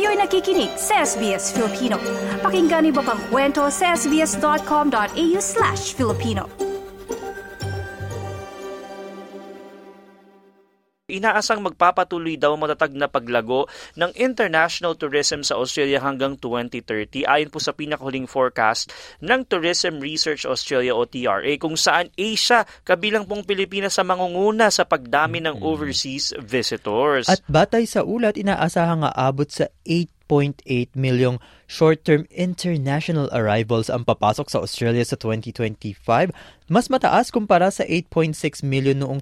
Kayo'y nakikinig sa SBS Filipino. Pakinggan niyo pa ang kwento sa sbs.com.au/Filipino. Inaasang magpapatuloy daw matatag na paglago ng international tourism sa Australia hanggang 2030 ayon po sa pinakahuling forecast ng Tourism Research Australia o TRA, kung saan Asia kabilang pong Pilipinas sa mangunguna sa pagdami ng overseas visitors. At batay sa ulat, inaasahang aabot sa 8.8 milyong short-term international arrivals ang papasok sa Australia sa 2025. Mas mataas kumpara sa 8.6 million noong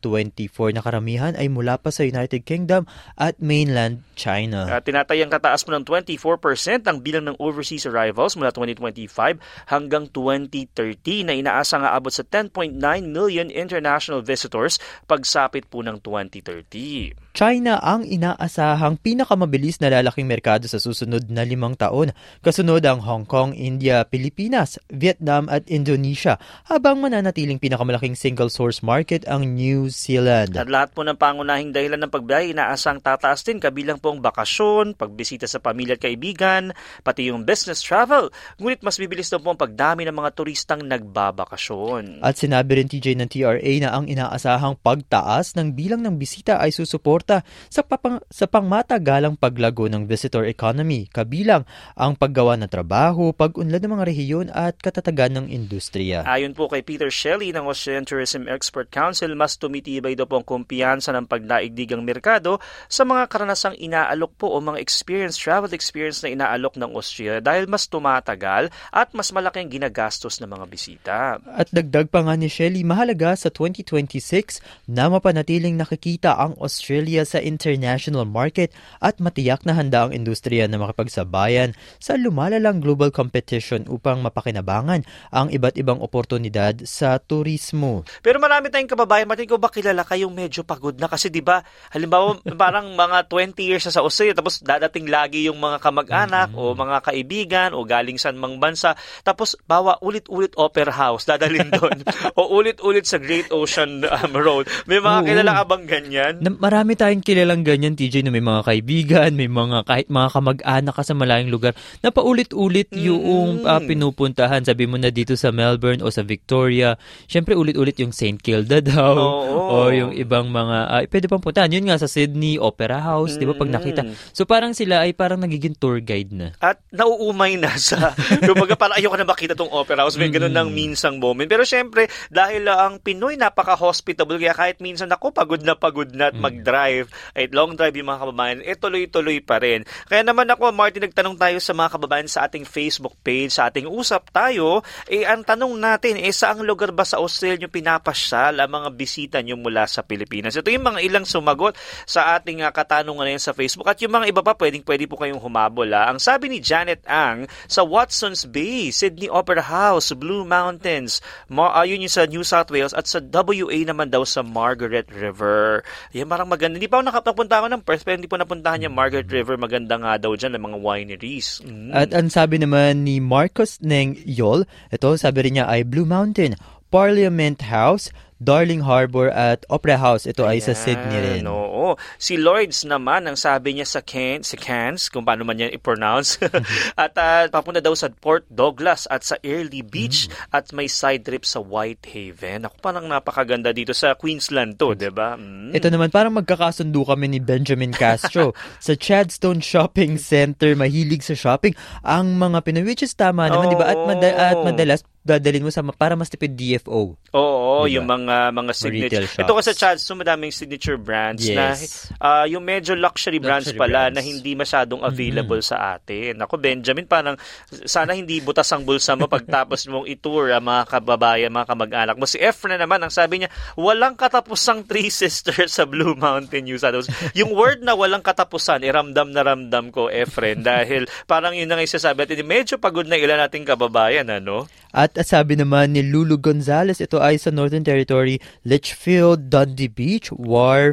2024 na karamihan ay mula pa sa United Kingdom at mainland China. Tinatayang tataas po ng 24% ang bilang ng overseas arrivals mula 2025 hanggang 2030 na inaasang aabot sa 10.9 million international visitors pagsapit po ng 2030. China ang inaasahang pinakamabilis na lalaking merkado sa susunod na 5 taon. Kasunod ang Hong Kong, India, Pilipinas, Vietnam at Indonesia, habang mananatiling pinakamalaking single-source market ang New Zealand. At lahat po ng pangunahing dahilan ng pagbiyahe inaasang tataas din, kabilang pong bakasyon, pagbisita sa pamilya at kaibigan, pati yung business travel. Ngunit mas bibilis daw po ang pagdami ng mga turistang nagbabakasyon. At sinabi rin TJ ng TRA na ang inaasahang pagtaas ng bilang ng bisita ay susuporta sa pangmatagalang paglago ng visitor economy, kabilang ang paggawa ng trabaho, pag-unlad ng mga rehiyon at katatagan ng industriya. Ayon po kay Peter Shelley ng Australian Tourism Expert Council, mas tumitibay daw po ang kumpiyansa ng pagdaigdigang merkado sa mga karanasang inaalok po o mga travel experience na inaalok ng Australia dahil mas tumatagal at mas malaki ang ginagastos ng mga bisita. At dagdag pa nga ni Shelley, mahalaga sa 2026 na mapanatiling nakikita ang Australia sa international market at matiyak na handa ang industriya na makipagsabayan sa lumalalang global competition upang mapakinabangan ang iba't ibang oportunidad sa turismo. Pero marami tayong kababayan, Martin, ko ba kilala kayong medyo pagod na? Kasi di ba, halimbawa parang mga 20 years na sa Australia, tapos dadating lagi yung mga kamag-anak o mga kaibigan o galing sa mang bansa, tapos bawa ulit-ulit Opera House, dadalhin doon. O ulit-ulit sa Great Ocean Road. May mga kilala ka bang ganyan? Marami tayong kilalang ganyan, TJ, na may mga kaibigan, may mga kahit mga kamag-anak ka sa malayong lugar na paulit-ulit yung pinupuntahan. Sabi mo na dito sa Melbourne o sa Victoria, syempre ulit-ulit yung St. Kilda daw o yung ibang mga pwede pang puntahan. Yun nga sa Sydney, Opera House, di ba pag nakita. So parang sila ay parang nagiging tour guide na. At nauumay na sa, kumbaga parang ayoko na makita tong Opera House. May ganun ng minsang moment. Pero syempre, dahil ang Pinoy napaka-hospitable, kaya kahit minsan ako pagod na at mag-drive, ay long drive yung mga kababayan, tuloy-tuloy pa rin. Kaya naman ako, Martin, nagtanong tayo sa mga kababayan sa ating Facebook page, sa ating Usap Tayo, ang tanong natin, saang lugar ba sa Australia nyo pinapasyal ang mga bisita nyo mula sa Pilipinas? Ito yung mga ilang sumagot sa ating katanungan ngayon sa Facebook. At yung mga iba pa, pwede po kayong humabol. Ang sabi ni Janet Ang, sa Watsons Bay, Sydney Opera House, Blue Mountains, yun yung sa New South Wales, at sa WA naman daw sa Margaret River. Yan, parang maganda. Hindi pa ako nakapunta ako ng Perth, pero hindi po napuntahan yung Margaret River. Maganda nga daw dyan ng mga wineries. At ang sabi naman ni Marcos Neng Yol, ito sabi rin niya ay Blue Mountain, Parliament House, Darling Harbour at Opera House. Ito ay sa Sydney rin. Oo. Si Lloyds naman, ang sabi niya sa Cairns, kung paano man yan i-pronounce. At papunta daw sa Port Douglas at sa Early Beach at may side trip sa Whitehaven. Ako, parang napakaganda dito sa Queensland to, diba? Ito naman, parang magkakasundo kami ni Benjamin Castro. Sa Chadstone Shopping Center, mahilig sa shopping ang mga Pinoy, which is tama naman, diba? At madalas, dadalhin mo para mas tipid DFO. Oo, diba? Yung mga signature. Ito kasi sa Chadstone, madaming signature brands na yung medyo luxury brands pala na hindi masyadong available sa atin. Ako, Benjamin, parang sana hindi butas ang bulsa mo pagtapos mong itour mga kababayan, mga kamag-anak mo. Si Efren naman, ang sabi niya, walang katapusang Three Sisters sa Blue Mountain, New South Wales. Yung word na walang katapusan, ramdam na ramdam ko, Efren, dahil parang yun na nga isasabi at medyo pagod na ilan nating kababayan, ano? At sabi naman ni Lulu Gonzalez, ito ay sa Northern Territory, Litchfield, Dundee Beach, Wharf,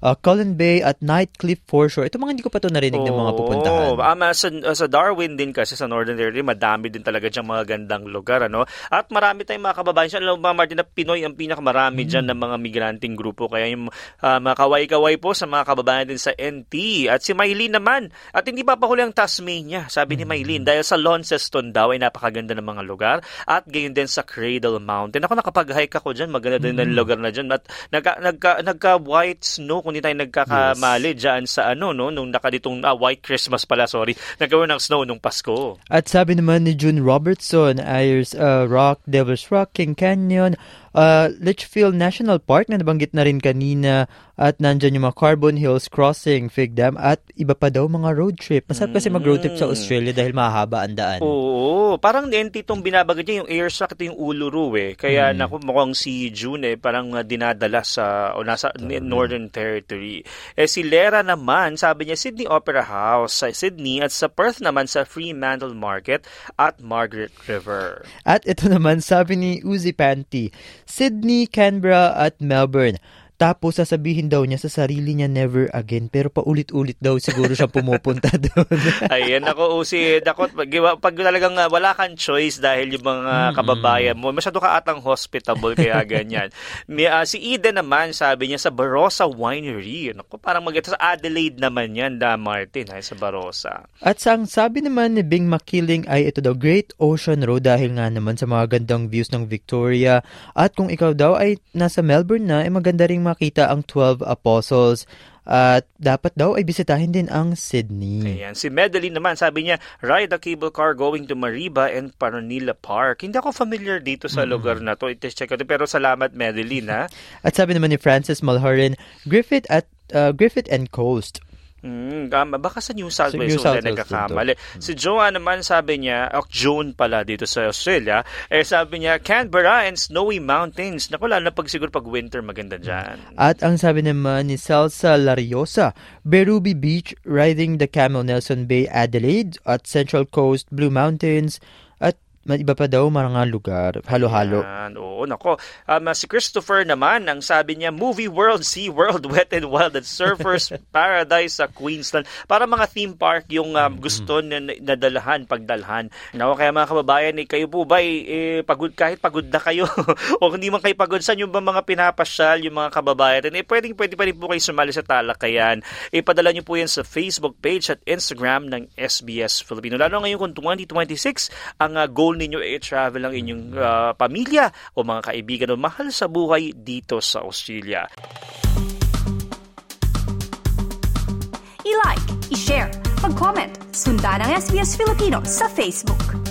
Cullen Bay at Nightcliff Foreshore. Ito mga hindi ko pa ito narinig ng mga pupuntahan. Sa Darwin din kasi sa Northern Territory, madami din talaga diyang mga gandang lugar. Ano? At marami tayong mga kababayan. Alam mo ba, Martin, na Pinoy ang pinakamarami dyan ng mga migranting grupo. Kaya yung mga kaway-kaway po sa mga kababayan din sa NT. At si Maylene naman, at hindi pa huli ang Tasmania, sabi ni Maylene, dahil sa Launceston daw ay napakaganda ng mga lugar. At gayon din sa Cradle Mountain. Ako nakapag-hike ako dyan, maganda din ng lugar na dyan. At nagka-white snow, kung hindi tayo nagkakamali dyan sa nung nakaditong White Christmas pala, sorry. Nagkaroon ng snow nung Pasko. At sabi naman ni June Robertson, Ayers Rock, Devil's Rock, King Canyon, Litchfield National Park na nabanggit na rin kanina, at nandyan yung mga Carbon Hills Crossing, Fig Dam, at iba pa daw mga road trip. Masarap kasi mag-road trip sa Australia dahil mahaba ang daan. Oo, parang NT itong binabanggit niya, yung Airsock, ito yung Uluru Kaya mukhang si June parang dinadala nasa Northern Territory. Si Lera naman, sabi niya, Sydney Opera House sa Sydney, at sa Perth naman sa Fremantle Market at Margaret River. At ito naman, sabi ni Uzi Panty, Sydney, Canberra at Melbourne. Tapos sasabihin daw niya sa sarili niya never again, pero paulit-ulit daw siguro siya pumupunta doon. Ayan, ako Uzi, pag talagang wala kang choice dahil yung mga kababayan mo, masyado ka atang hospitable kaya ganyan. Si Eden naman, sabi niya sa Barossa Winery. Naku, parang sa Adelaide naman yan, Martin, sa Barossa. At ang sabi naman ni Bing Makiling ay ito daw, Great Ocean Road, dahil nga naman sa mga gandang views ng Victoria. At kung ikaw daw ay nasa Melbourne na, ay maganda ring makita ang 12 Apostles, at dapat daw ay bisitahin din ang Sydney. Ayan. Si Madeline naman, sabi niya, ride a cable car going to Mariba and Paronilla Park. Hindi ako familiar dito sa lugar na to. I-check ko. Pero salamat, Madeline, ha? At sabi naman ni Francis Malhorin, Griffith and Coast. Baka sa New South Wales nagkakamali. Si Joanne naman, sabi niya, Joan pala dito sa Australia, sabi niya, Canberra and Snowy Mountains. Naku, lalo na pag winter, maganda dyan. At ang sabi naman ni Celsa Lariosa, Berrubi Beach, riding the Camel, Nelson Bay, Adelaide, at Central Coast, Blue Mountains, at iba pa daw mga lugar, halo-halo. Ayan, oo, nako. Si Christopher naman, ang sabi niya, Movie World, Sea World, Wet and Wild, at Surfers Paradise sa Queensland. Para mga theme park yung gusto na pagdalhan. Nako, kaya mga kababayan, kayo po ba, kahit pagod na kayo, o hindi man kayo pagod, saan yung ba mga pinapasyal, yung mga kababayan, pwede pa rin po kayo sumali sa talakayan. Ipadala niyo po yan sa Facebook page at Instagram ng SBS Filipino. Lalo ngayon kung 2026, ang goal ninyo travel ang inyong pamilya o mga kaibigan o mahal sa buhay dito sa Australia. I-like, i-share, mag-comment, sundan ang SBS Filipino sa Facebook.